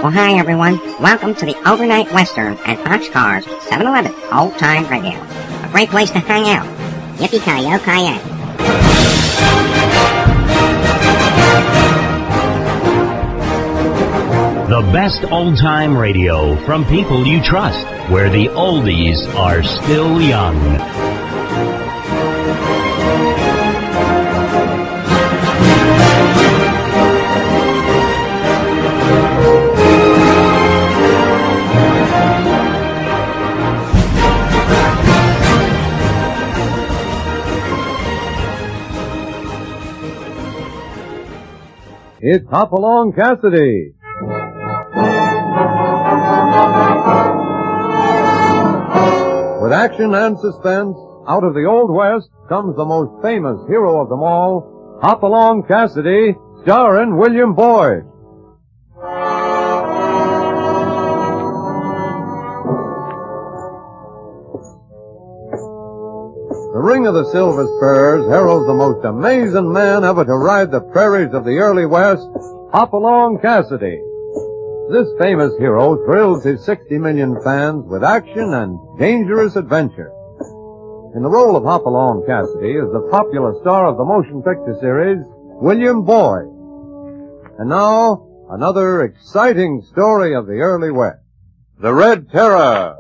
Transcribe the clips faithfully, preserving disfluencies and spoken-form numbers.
Well, hi, everyone. Welcome to the Overnight Western at Boxcars seven eleven Old Time Radio. A great place to hang out. Yippee-ki-yo-ki-yay. The best old-time radio from people you trust, where the oldies are still young. It's Hopalong Cassidy. With action and suspense, out of the Old West comes the most famous hero of them all, Hopalong Cassidy, starring William Boyd. The Ring of the Silver Spurs heralds the most amazing man ever to ride the prairies of the early West, Hopalong Cassidy. This famous hero thrills his sixty million fans with action and dangerous adventure. In the role of Hopalong Cassidy is the popular star of the motion picture series, William Boyd. And now, another exciting story of the early West. The Red Terror.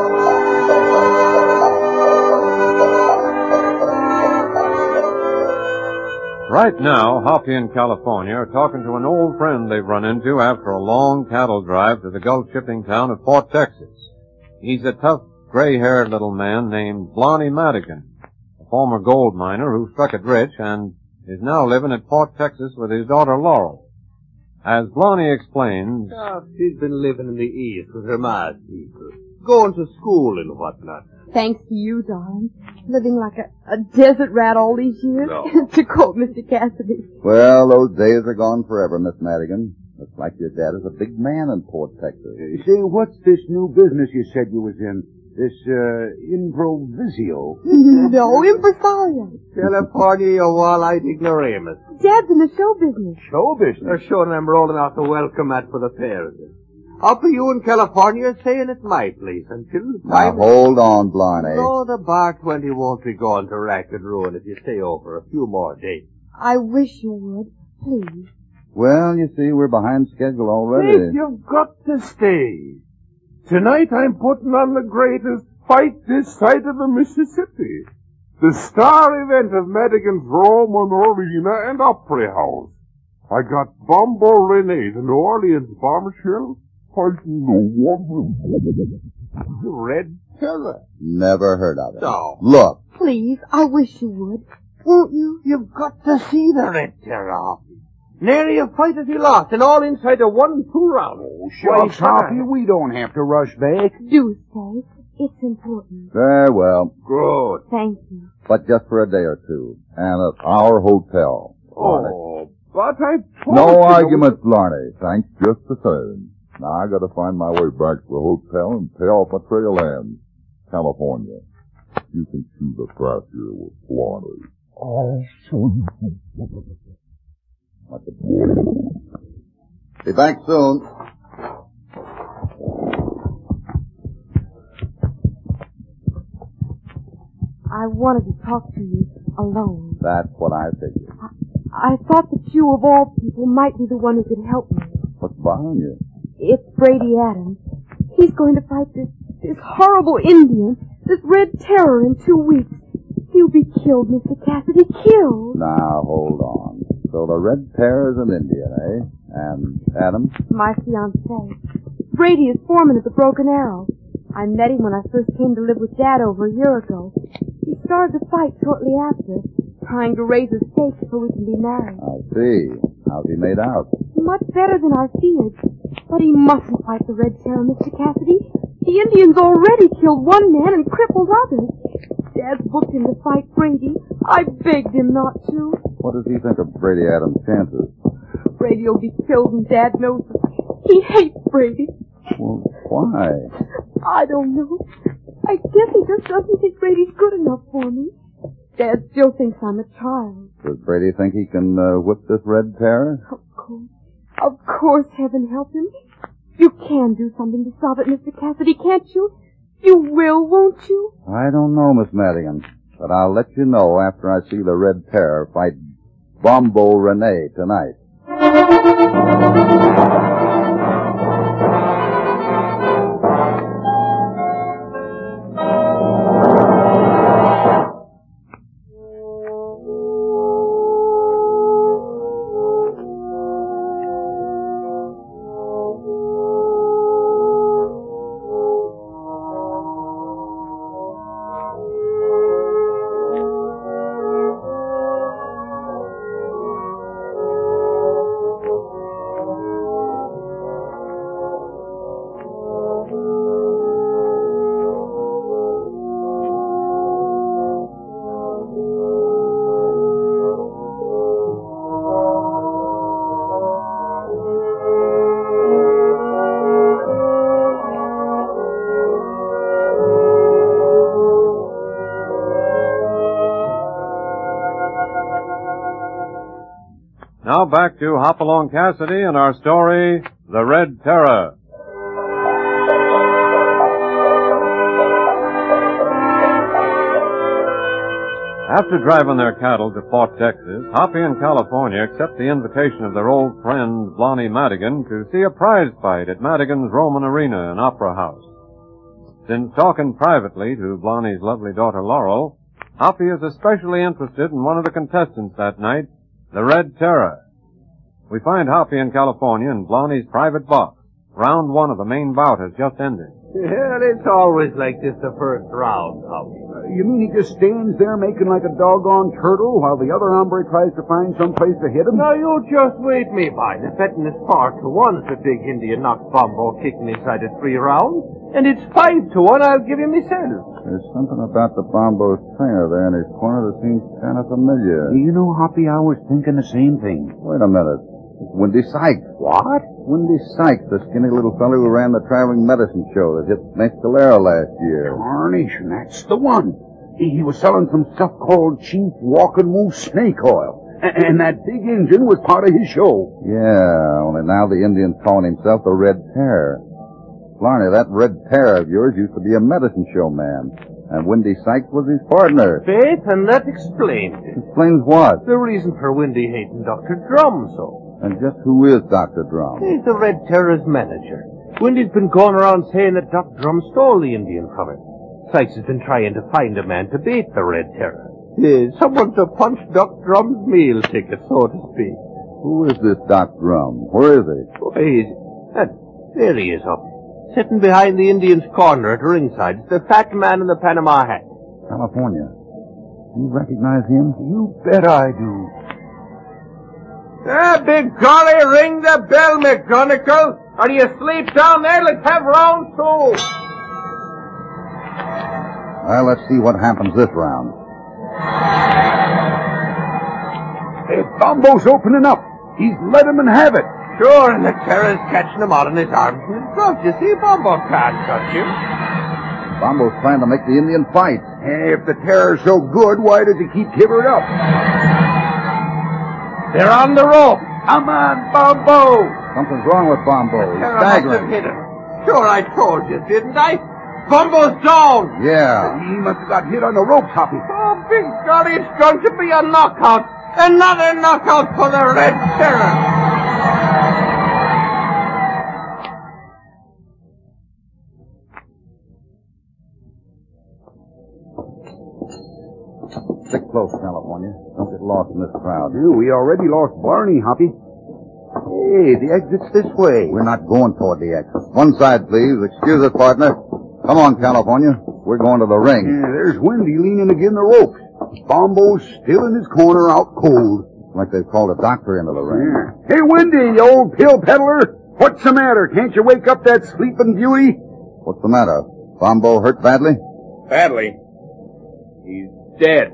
Right now, Hoppy and California are talking to an old friend they've run into after a long cattle drive to the Gulf shipping town of Fort Texas. He's a tough, gray-haired little man named Blarney Madigan, a former gold miner who struck it rich and is now living at Fort Texas with his daughter Laurel. As Blarney explains... Oh, she's been living in the East with her ma's people, going to school and whatnot. Thanks to you, darling. Living like a, a desert rat all these years. No. To quote Mister Cassidy. Well, those days are gone forever, Miss Madigan. Looks like your dad is a big man in Port Texas. Uh, say, what's this new business you said you was in? This, uh, improvisio? No, impresario. California, you wall-eyed ignoramus. Dad's in the show business. Show business? They're showing them rolling out the welcome mat for the pair of them. Up for you in California saying it's my place until... Now, hold on, Blarney. No, the bar twenty won't be going to rack and ruin if you stay over a few more days. I wish you would. Please. Well, you see, we're behind schedule already. Hey, you've got to stay. Tonight I'm putting on the greatest fight this side of the Mississippi. The star event of Madigan's Roman Arena and Opry House. I got Bombo Rene, the New Orleans bombshell, fighting the one the Red Terror. Never heard of it. No. Look. Please, I wish you would. Won't you? You've got to see the Red Terror, Hoppy. Nary a fight as he lost, and all inside of one, two rounds. Oh, shucks, Hoppy, we don't have to rush back. Do stay. It's important. Very well. Good. Thank you. But just for a day or two. And at our hotel. Blarney. Oh, but I told No you... arguments, Blarney. Thanks just the same. Now I gotta find my way back to the hotel and pay off my trail hands. California. You can see the price here with Blarney. Oh, be back soon. I wanted to talk to you alone. That's what I figured. I, I thought that you, of all people, might be the one who could help me. What's bothering you? It's Brady Adams. He's going to fight this, this horrible Indian, this Red Terror in two weeks. He'll be killed, Mister Cassidy, killed. Now, hold on. So the Red Terror's an Indian, eh? And Adams? My fiancé. Brady is foreman at the Broken Arrow. I met him when I first came to live with Dad over a year ago. He started the fight shortly after, trying to raise a stake so we can be married. I see. How's he made out? Much better than I feared. But he mustn't fight the Red Terror, Mister Cassidy. The Indians already killed one man and crippled others. Dad's booked him to fight Brady. I begged him not to. What does he think of Brady Adams' chances? Brady will be killed and Dad knows it. He hates Brady. Well, why? I don't know. I guess he just doesn't think Brady's good enough for me. Dad still thinks I'm a child. Does Brady think he can uh, whip this Red Terror? Of course. Of course, heaven help him. You can do something to stop it, Mister Cassidy, can't you? You will, won't you? I don't know, Miss Madigan, but I'll let you know after I see the Red Terror fight Bombo Rene tonight. Now back to Hopalong Cassidy and our story, The Red Terror. After driving their cattle to Fort Texas, Hoppy and California accept the invitation of their old friend Blonnie Madigan to see a prize fight at Madigan's Roman Arena and Opera House. Since talking privately to Blonnie's lovely daughter Laurel, Hoppy is especially interested in one of the contestants that night, the Red Terror. We find Hoppy in California in Blonnie's private box. Round one of the main bout has just ended. Well, it's always like this the first round, Hoppy. You mean he just stands there making like a doggone turtle while the other hombre tries to find some place to hit him? Now, you just wait me by. The betting is four to one if the big Indian knocks Bombo kicking inside of three rounds. And it's five to one, I'll give you myself. There's something about the Bombo's trainer there in his corner that seems kind of familiar. You know, Hoppy, I was thinking the same thing. Wait a minute. It's Windy Sykes. What? Windy Sykes, the skinny little fellow who ran the traveling medicine show that hit Mescalero last year. Carnation, that's the one. He, he was selling some stuff called Chief Walking Moose Snake Oil. A- and that big engine was part of his show. Yeah, only now the Indian's calling himself the Red Terror. Blarney, that Red Terror of yours used to be a medicine show man. And Windy Sykes was his partner. Faith, and that explains it. Explains what? The reason for Windy hating Doctor Drum so. And just who is Doctor Drum? He's the Red Terror's manager. Windy's been going around saying that Doc Drum stole the Indian from him. Sykes has been trying to find a man to beat the Red Terror. Yes, someone to punch Doc Drum's meal ticket, so to speak. Who is this Doc Drum? Where is he? Oh, he's... Uh, there he is, up. Sitting behind the Indian's corner at ringside. It's the fat man in the Panama hat. California. You recognize him? You bet I do. Ah, big golly, ring the bell, McGonagall. Are you asleep down there? Let's have round two. Well, let's see what happens this round. Hey, Bombo's opening up. He's let him and have it. Sure, and the terror's catching him out in his arms and his gloves. You see, Bombo can't touch you. Bombo's trying to make the Indian fight. Hey, if the terror's so good, why does he keep giving it up? They're on the rope. Come on, Bombo. Something's wrong with Bombo. He's Terror must have staggering. hit him. Sure, I told you, didn't I? Bombo's down. Yeah. He must have got hit on the ropes, Hoppy. Oh, big golly, it's going to be a knockout. Another knockout for the Red Terror. Stick close, California. Don't get lost in this crowd. Dude, we already lost Barney, Hoppy. Hey, the exit's this way. We're not going toward the exit. One side, please. Excuse us, partner. Come on, California. We're going to the ring. Yeah, there's Windy leaning against the ropes. Bombo's still in his corner out cold. Like they've called a doctor into the ring. Yeah. Hey, Windy, you old pill peddler. What's the matter? Can't you wake up that sleeping beauty? What's the matter? Bombo hurt badly? Badly. He's dead.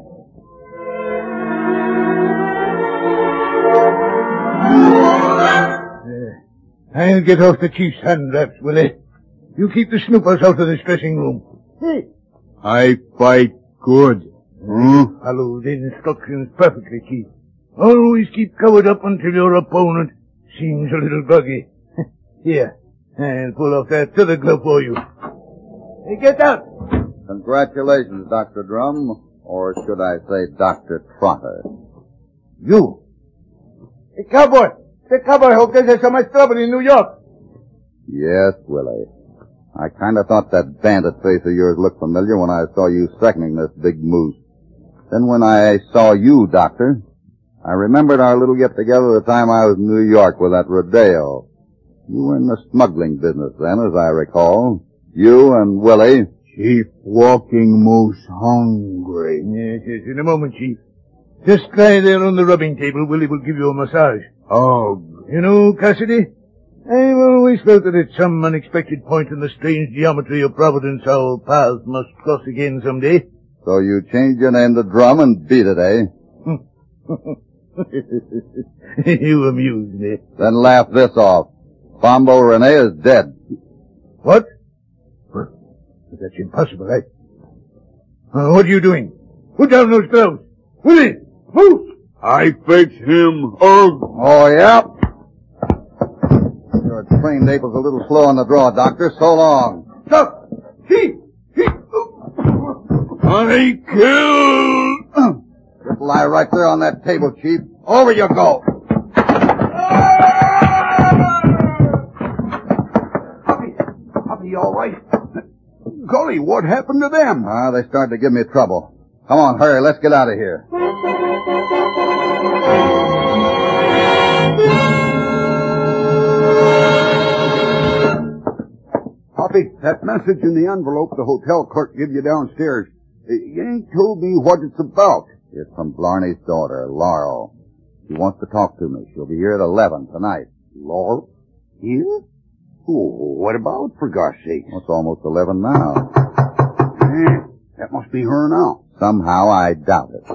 I'll get off the chief's hand wraps, Willie. You keep the snoopers out of this dressing room. Hey. I fight good. Hmm? Follow the instructions perfectly, Chief. Always keep covered up until your opponent seems a little groggy. Here, I'll pull off that other glove for you. Hey, get out! Congratulations, Doctor Drum. Or should I say Doctor Trotter? You? Hey, cowboy! Hey, cowboy, I hope there's so much trouble in New York. Yes, Willie. I kind of thought that bandit face of yours looked familiar when I saw you seconding this big moose. Then when I saw you, Doctor, I remembered our little get-together the time I was in New York with that Rodeo. You were in the smuggling business then, as I recall. You and Willie. Chief Walking Moose hungry. Yes, yes, in a moment, Chief. Just lie there on the rubbing table. Willie will give you a massage. Oh, You know, Cassidy, I've always felt that at some unexpected point in the strange geometry of Providence our paths must cross again someday. So you changed your name to Drum and beat it, eh? You amuse me. Then laugh this off. Bombo Rene is dead. What? Well, that's impossible, eh? Uh, what are you doing? Put down those gloves. Willie, move! I fetch him. Oh, Oh, yeah? Your trained ape was a little slow on the draw, Doctor. So long. Stop! He! He! I killed. Just lie right there on that table, Chief. Over you go. Hoppy, Hoppy, all right? Golly, what happened to them? Ah, they started to give me trouble. Come on, hurry. Let's get out of here. Hoppy, that message in the envelope the hotel clerk gave you downstairs, you ain't told me what it's about. It's from Blarney's daughter, Laurel. She wants to talk to me. She'll be here at eleven tonight. Laurel? Here? Oh, what about, for gosh sake? Well, it's almost eleven now. Eh, that must be her now. Somehow I doubt it.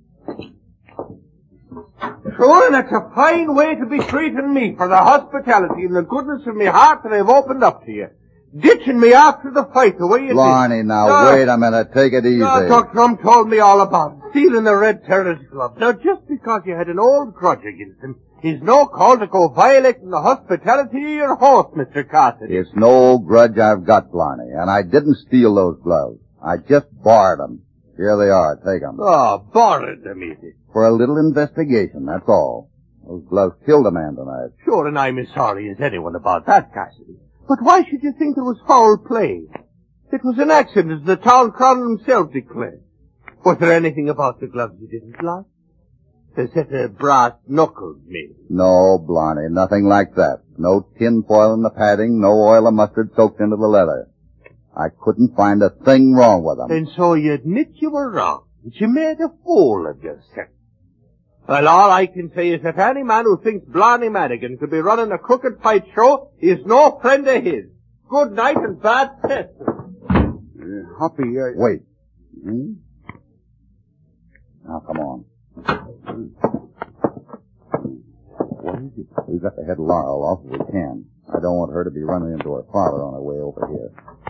Sure, and it's a fine way to be treating me for the hospitality and the goodness of me heart that I've opened up to you. Ditching me after the fight the way you Blarney, did. now, Uh, wait a minute. Take it easy. Uh, Doctor Drum told me all about it. Stealing the Red Terror's glove. Now, just because you had an old grudge against him is no call to go violating the hospitality of your host, Mister Cassidy. It's no grudge I've got, Blarney, and I didn't steal those gloves. I just borrowed them. Here they are. Take them. Oh, borrowed them, easy. For a little investigation, that's all. Those gloves killed a man tonight. Sure, and I'm as sorry as anyone about that, Cassidy. But why should you think there was foul play? It was an accident, as the town crowd himself declared. Was there anything about the gloves you didn't like? A set of brass knuckles, maybe? No, Blarney, nothing like that. No tin foil in the padding, no oil of mustard soaked into the leather. I couldn't find a thing wrong with them. And so you admit you were wrong, that you made a fool of yourself. Well, all I can say is that any man who thinks Blarney Madigan could be running a crooked fight show is no friend of his. Good night and bad test. Uh, Hoppy, uh... Wait. Hmm? Now, come on. What is it? We've got to head Laurel off if we can. I don't want her to be running into her father on her way over here.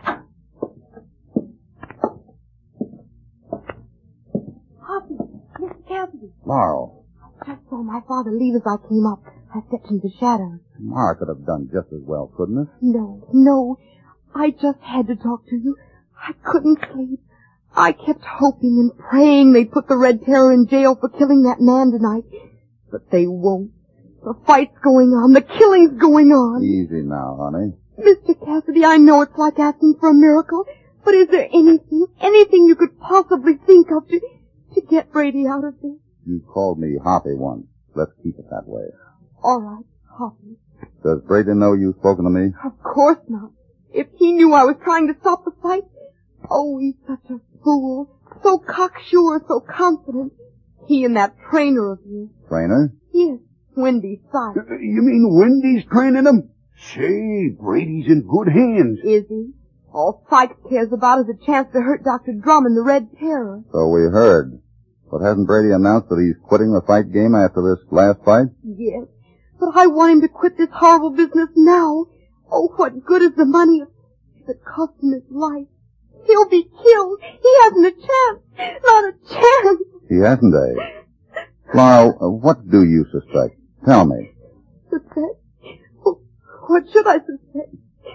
Hoppy, Mister Cassidy. Laurel. Just saw my father leave as I came up. I stepped into the shadows. Mara could have done just as well, couldn't it? No, no. I just had to talk to you. I couldn't sleep. I kept hoping and praying they'd put the Red Terror in jail for killing that man tonight. But they won't. The fight's going on. The killing's going on. Easy now, honey. Mister Cassidy, I know it's like asking for a miracle, but is there anything, anything you could possibly think of to, to get Brady out of this? You called me Hoppy once. Let's keep it that way. All right, Hoppy. Does Brady know you've spoken to me? Of course not. If he knew I was trying to stop the fight, oh, he's such a fool. So cocksure, so confident. He and that trainer of his. Trainer? Yes, Wendy Sykes. Uh, you mean Wendy's training him? Say, Brady's in good hands. Is he? All Sykes cares about is a chance to hurt Doctor Drum and the Red Terror. So we heard. But hasn't Brady announced that he's quitting the fight game after this last fight? Yes, but I want him to quit this horrible business now. Oh, what good is the money if it costs him his life? He'll be killed. He hasn't a chance. Not a chance. He hasn't, eh? Laurel, uh, what do you suspect? Tell me. Suspect? Oh, what should I suspect?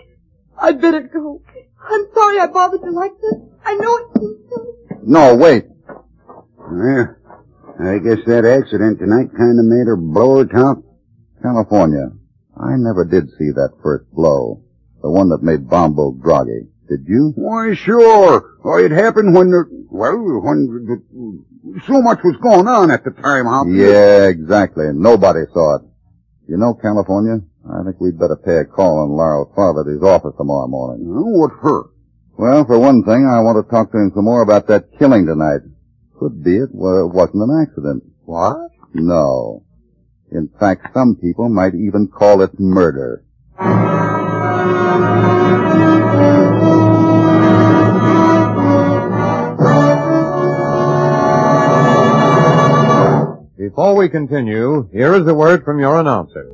I'd better go. I'm sorry I bothered you like this. I know it seems silly. No, wait. Well, I guess that accident tonight kind of made her blow her top. California, I never did see that first blow. The one that made Bombo groggy. Did you? Why, sure. Oh, it happened when the, well, when the, so much was going on at the time, Hop. Yeah, exactly. Nobody saw it. You know, California, I think we'd better pay a call on Laro's father at his office tomorrow morning. What for? Well, for one thing, I want to talk to him some more about that killing tonight. Could be it well, wasn't an accident. What? No. In fact, some people might even call it murder. Before we continue, here is a word from your announcer.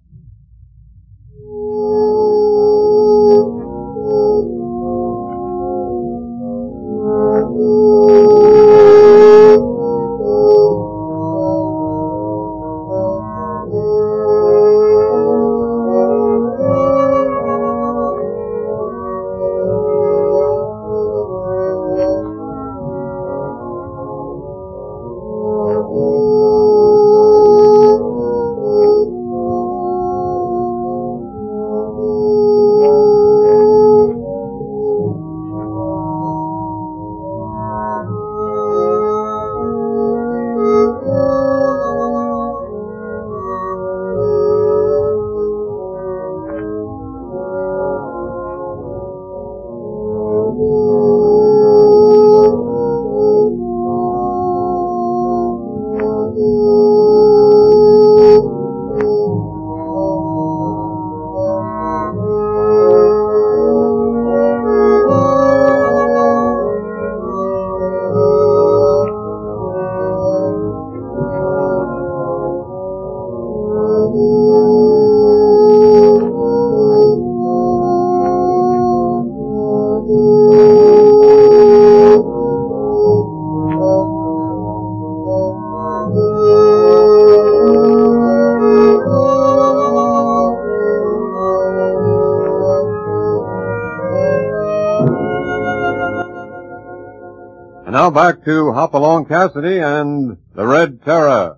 Now back to Hopalong Cassidy and the Red Terror.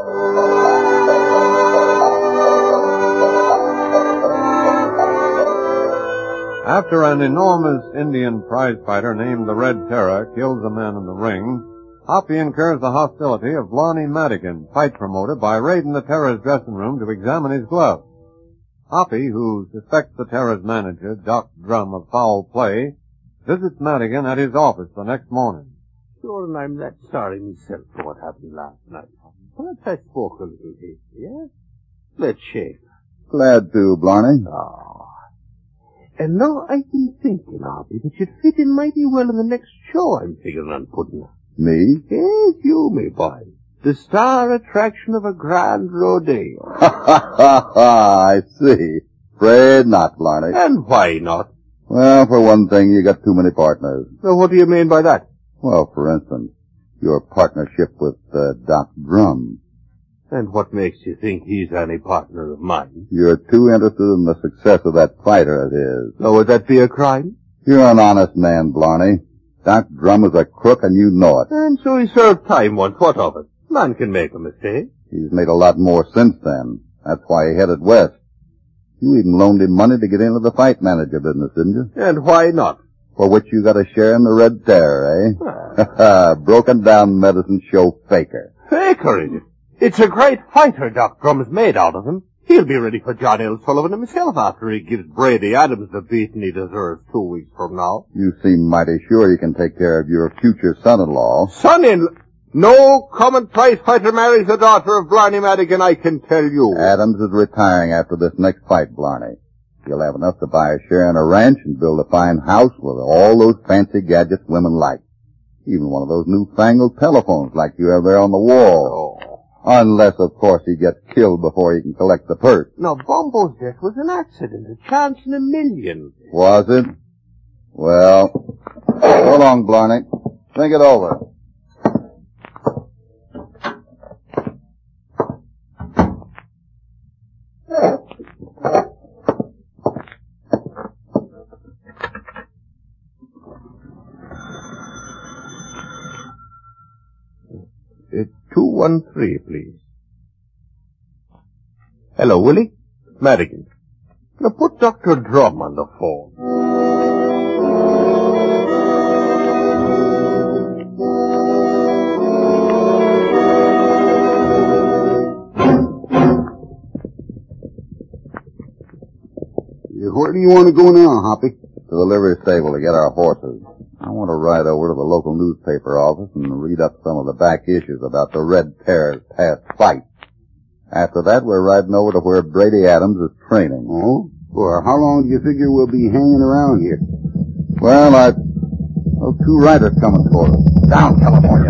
After an enormous Indian prize fighter named the Red Terror kills a man in the ring, Hoppy incurs the hostility of Blarney Madigan, fight promoter, by raiding the Terror's dressing room to examine his gloves. Hoppy, who suspects the Terror's manager, Doc Drum, of foul play, visits Madigan at his office the next morning. Sure, and I'm that sorry myself for what happened last night. Perhaps I spoke a little hasty, yes? Let's shake. Glad to, Blarney. Oh. And now I've been thinking, Hoppy, that you'd fit in mighty well in the next show I'm figuring on putting on. Me? Yes, you, me boy. The star attraction of a grand rodeo. Ha ha ha ha, I see. Afraid not, Blarney. And why not? Well, for one thing, you got too many partners. So what do you mean by that? Well, for instance, your partnership with uh, Doc Drum. And what makes you think he's any partner of mine? You're too interested in the success of that fighter of his. So would that be a crime? You're an honest man, Blarney. Doc Drum is a crook and you know it. And so he served time once. What of it? Man can make a mistake. He's made a lot more since then. That's why he headed west. You even loaned him money to get into the fight manager business, didn't you? And why not? For which you got a share in the Red Terror, eh? Ah. Broken down medicine show faker. Faker, is it? It's a great fighter Doc Drum's made out of him. He'll be ready for John L. Sullivan himself after he gives Brady Adams the beating he deserves two weeks from now. You seem mighty sure you can take care of your future son-in-law. Son-in-law? No common prize fighter marries the daughter of Blarney Madigan, I can tell you. Adams is retiring after this next fight, Blarney. He'll have enough to buy a share in a ranch and build a fine house with all those fancy gadgets women like. Even one of those newfangled telephones like you have there on the wall. Oh. Unless, of course, he gets killed before he can collect the purse. Now, Bombo's death was an accident, a chance in a million. Was it? Well, so long, Blarney. Think it over. two one three, please. Hello, Willie. Madigan. Now put Doctor Drum on the phone. Where do you want to go now, Hoppy? To the livery stable to get our horses. I want to ride over to the local newspaper office and read up some of the back issues about the Red Terror's past fight. After that, we're riding over to where Brady Adams is training. Oh? Well, how long do you figure we'll be hanging around here? Well, I... Oh, two riders coming for us. Down, California.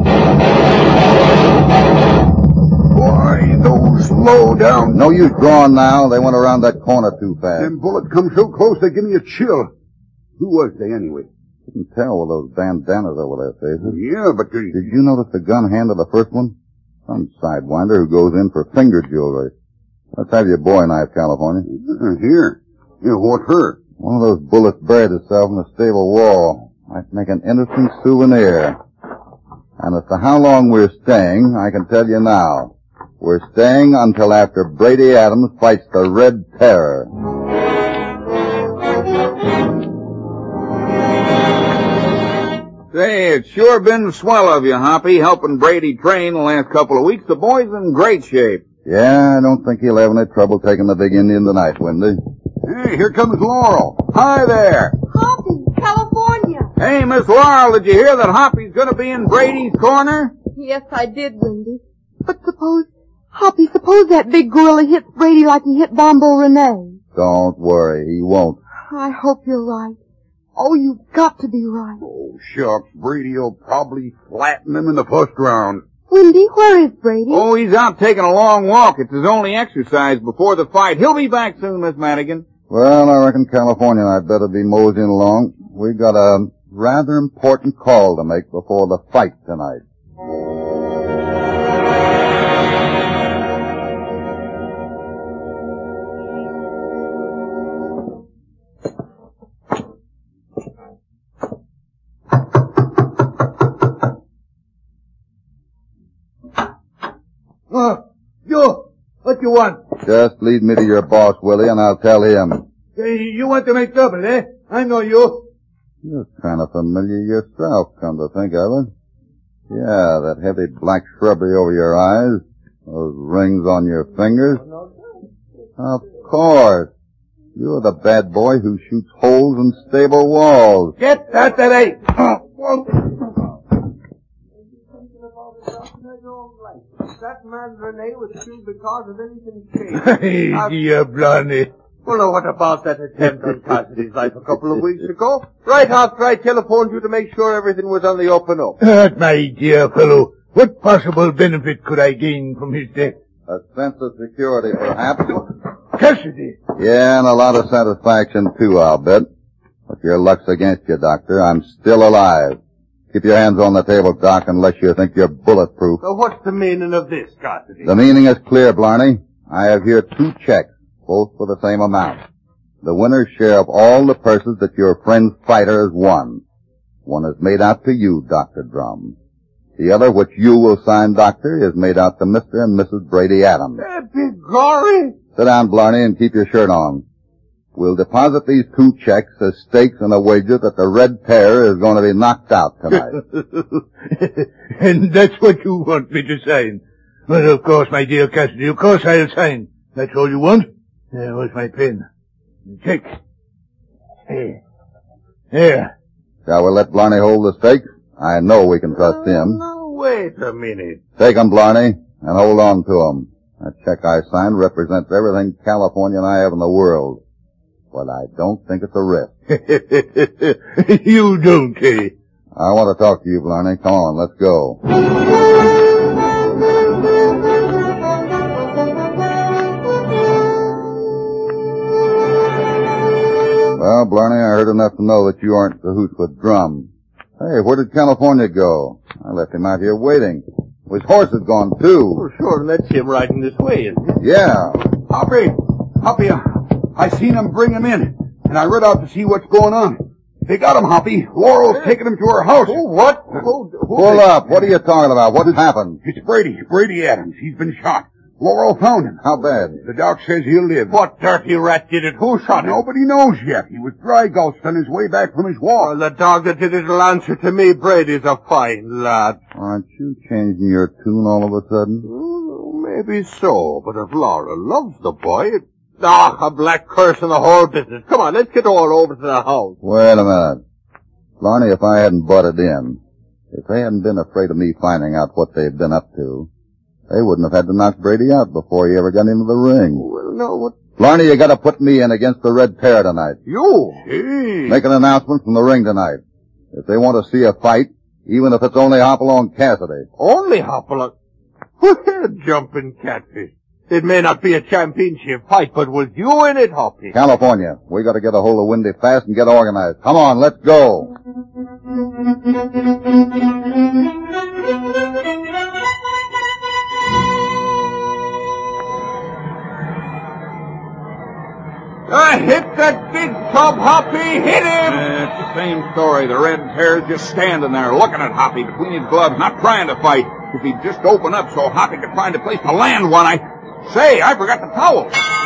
Boy, those low down... No use drawing now. They went around that corner too fast. Them bullets come so close they give me a chill. Who was they anyway? Couldn't tell with those bandanas over their faces. Yeah, but... They... Did you notice the gun hand of the first one? Some sidewinder who goes in for finger jewelry. Let's have your boy knife, California. Uh, here. Yeah, what her? One of those bullets buried itself in the stable wall. Might make an interesting souvenir. And as to how long we're staying, I can tell you now. We're staying until after Brady Adams fights the Red Terror. Say, it's sure been swell of you, Hoppy, helping Brady train the last couple of weeks. The boy's in great shape. Yeah, I don't think he'll have any trouble taking the big Indian tonight, Wendy. Hey, here comes Laurel. Hi there. Hoppy, California. Hey, Miss Laurel, did you hear that Hoppy's going to be in Brady's corner? Yes, I did, Wendy. But suppose, Hoppy, suppose that big gorilla hits Brady like he hit Bombo Renee. Don't worry, he won't. I hope you're right. Oh, you've got to be right. Oh, shucks. Brady'll probably flatten him in the first round. Wendy, where is Brady? Oh, he's out taking a long walk. It's his only exercise before the fight. He'll be back soon, Miss Madigan. Well, I reckon California and I'd better be moseying along. We've got a rather important call to make before the fight tonight. Oh, you, what you want? Just lead me to your boss, Willie, and I'll tell him. Hey, you want to make trouble, eh? I know you. You're kind of familiar yourself, come to think of it. Yeah, that heavy black shrubbery over your eyes, those rings on your fingers. Of course. You're the bad boy who shoots holes in stable walls. Get that today. That man Renee was killed because of anything changed. Hey, dear Blarney. Well, now, what about that attempt on Cassidy's life a couple of weeks ago? Right after I telephoned you to make sure everything was on the open up. But, my dear fellow, what possible benefit could I gain from his death? A sense of security, perhaps. Cassidy. Yeah, and a lot of satisfaction, too, I'll bet. But your luck's against you, Doctor. I'm still alive. Keep your hands on the table, Doc, unless you think you're bulletproof. So what's the meaning of this, Cassidy? The meaning is clear, Blarney. I have here two checks, both for the same amount. The winner's share of all the purses that your friend's fighter has won. One is made out to you, Doctor Drum. The other, which you will sign, Doctor, is made out to Mister and Missus Brady Adams. Uh, big glory! Sit down, Blarney, and keep your shirt on. We'll deposit these two checks as stakes in a wager that the Red Terror is going to be knocked out tonight. And that's what you want me to sign. Well, of course, my dear Cassidy, of course I'll sign. That's all you want? There was my pen. Check. Here. Here. Shall we let Blarney hold the stakes? I know we can trust him. Now, wait a minute. Take 'em, Blarney, and hold on to 'em. That check I signed represents everything California and I have in the world. But I don't think it's a risk. You don't, eh? I want to talk to you, Blarney. Come on, let's go. Well, Blarney, I heard enough to know that you aren't cahoots with Drum. Hey, where did California go? I left him out here waiting. His horse is gone, too. Oh, sure, and that's him riding this way, isn't it? Yeah. Hoppy, Hoppy, I seen him bring him in, and I rode out to see what's going on. They got him, Hoppy. Laurel's taking him to her house. Who, what? Who, who Pull up. What are you talking about? What's happened? It's Brady. Brady Adams. He's been shot. Laurel found him. How bad? The doc says he'll live. What dirty rat did it? Who shot him? Nobody knows yet. He was dry gulched on his way back from his walk. Well, the dog that did it'll answer to me. Brady's a fine lad. Aren't you changing your tune all of a sudden? Oh, maybe so, but if Laura loves the boy, it... Ah, a black curse in the whole business. Come on, let's get all over to the house. Wait a minute. Blarney, if I hadn't butted in, if they hadn't been afraid of me finding out what they've been up to, they wouldn't have had to knock Brady out before he ever got into the ring. Well, no, what... Blarney, you gotta put me in against the Red Terror tonight. You? Gee. Make an announcement from the ring tonight. If they want to see a fight, even if it's only Hopalong Cassidy. Only Hopalong? Well, jumping catfish. It may not be a championship fight, but with you in it, Hoppy. California, we gotta get a hold of Windy fast and get organized. Come on, let's go. Uh, hit that big tub, Hoppy! Hit him! Uh, it's the same story. The Red Terror's just standing there, looking at Hoppy between his gloves, not trying to fight. If he'd just open up so Hoppy could find a place to land one, I... Say, I forgot the towel.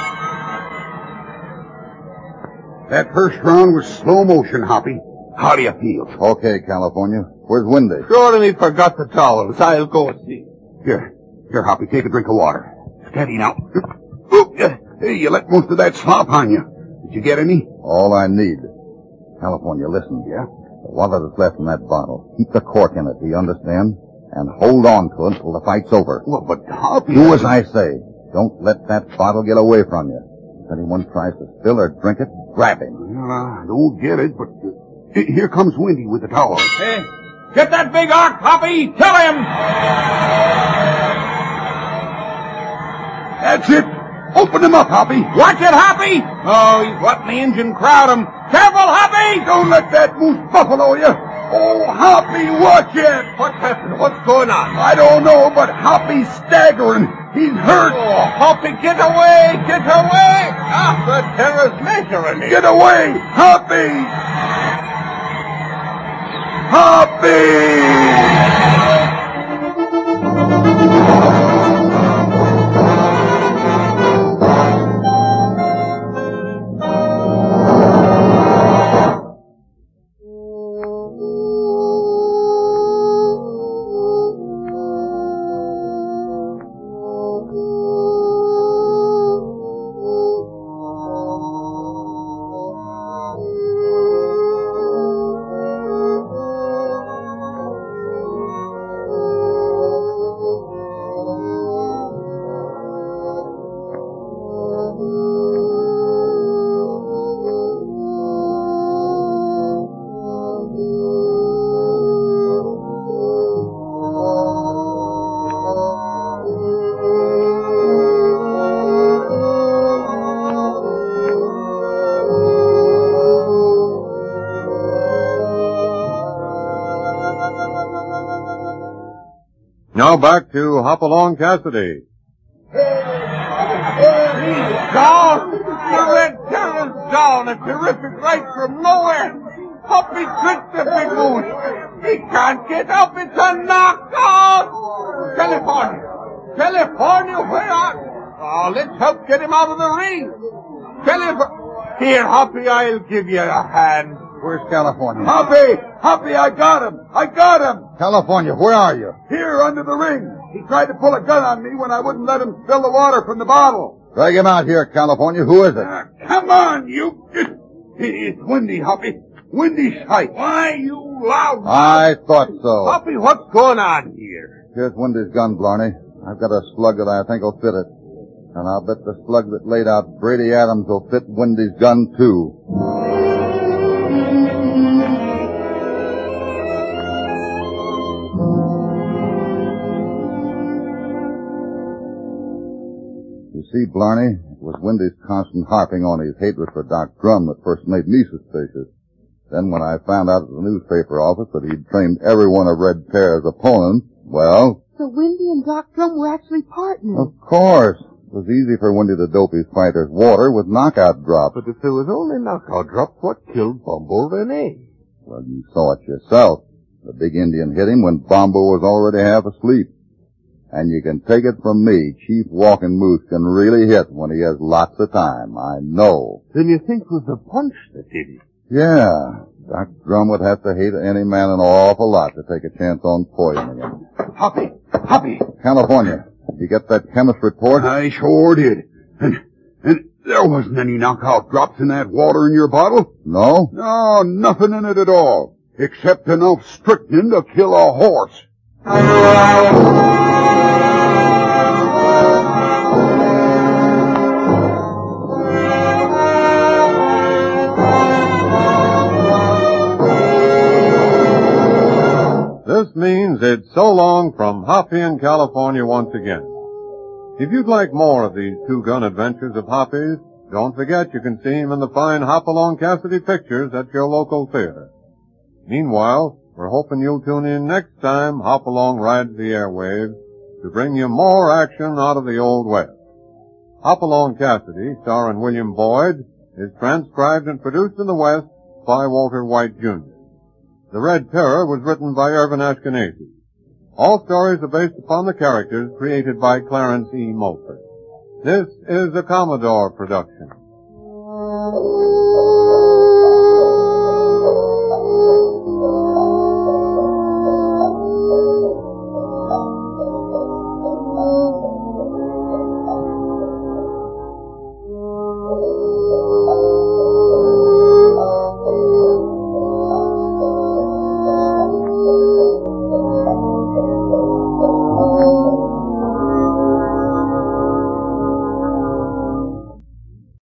That first round was slow motion, Hoppy. How do you feel? Okay, California. Where's Windy? Sure, and he forgot the towels. I'll go see. Here. Here, Hoppy, take a drink of water. Steady now. Oop, uh, hey, you let most of that slop on you. Did you get any? All I need. California, listen. Yeah? The water that's left in that bottle. Keep the cork in it, do you understand? And hold on to it until the fight's over. Well, but Hoppy... Do as I say. Don't let that bottle get away from you. If anyone tries to spill or drink it, grab him. Well, I don't get it, but uh, here comes Windy with the towel. Hey, get that big arc, Hoppy! Kill him! That's it. Open him up, Hoppy. Watch it, Hoppy! Oh, he's letting the engine crowd him. Careful, Hoppy! Don't let that moose buffalo you. Oh, Hoppy, watch it! What's happening? What's going on? I don't know, but Hoppy's staggering. He's hurt. Oh, Hoppy, get away! Get away! Ah, the terror's measuring me. Get away! Hoppy! Hoppy! Now back to Hopalong Cassidy. He's down! The Red Terror's down! A terrific right from nowhere! Hoppy tricked the big moose! He can't get up! It's a knockout! California! California, where are... Oh, let's help get him out of the ring! California... Here, Hoppy, I'll give you a hand. Where's California? Hoppy! Hoppy, I got him! I got him! California, where are you? Here, under the ring. He tried to pull a gun on me when I wouldn't let him spill the water from the bottle. Drag him out here, California. Who is it? Uh, come on, you... It's Windy, Hoppy. Windy sight. Why, you loud... I thought so. Hoppy, what's going on here? Here's Windy's gun, Blarney. I've got a slug that I think will fit it. And I'll bet the slug that laid out Brady Adams will fit Windy's gun, too. You see, Blarney, it was Windy's constant harping on his hatred for Doc Drum that first made me suspicious. Then when I found out at the newspaper office that he'd trained every one of Red Terror's opponents, well... So Windy and Doc Drum were actually partners. Of course. It was easy for Windy to dope his fighters' water with knockout drops. But if there was only knockout drops, what killed Bumble Renee? Well, you saw it yourself. The big Indian hit him when Bombo was already half asleep. And you can take it from me, Chief Walking Moose can really hit when he has lots of time. I know. Then you think it was the punch that did it? Yeah. Doc Drum would have to hate any man an awful lot to take a chance on poisoning him. Hoppy! Hoppy! California, did you get that chemist report? I sure did. And, and there wasn't any knockout drops in that water in your bottle? No? No, nothing in it at all. Except enough strychnine to kill a horse. This means it's so long from Hoppy in California once again. If you'd like more of these two-gun adventures of Hoppy's, don't forget you can see him in the fine Hopalong Cassidy pictures at your local theater. Meanwhile, we're hoping you'll tune in next time Hopalong rides the airwaves to bring you more action out of the Old West. Hopalong Cassidy, starring William Boyd, is transcribed and produced in the West by Walter White, Junior The Red Terror was written by Irvin Ashkenazi. All stories are based upon the characters created by Clarence E. Mulford. This is a Commodore production.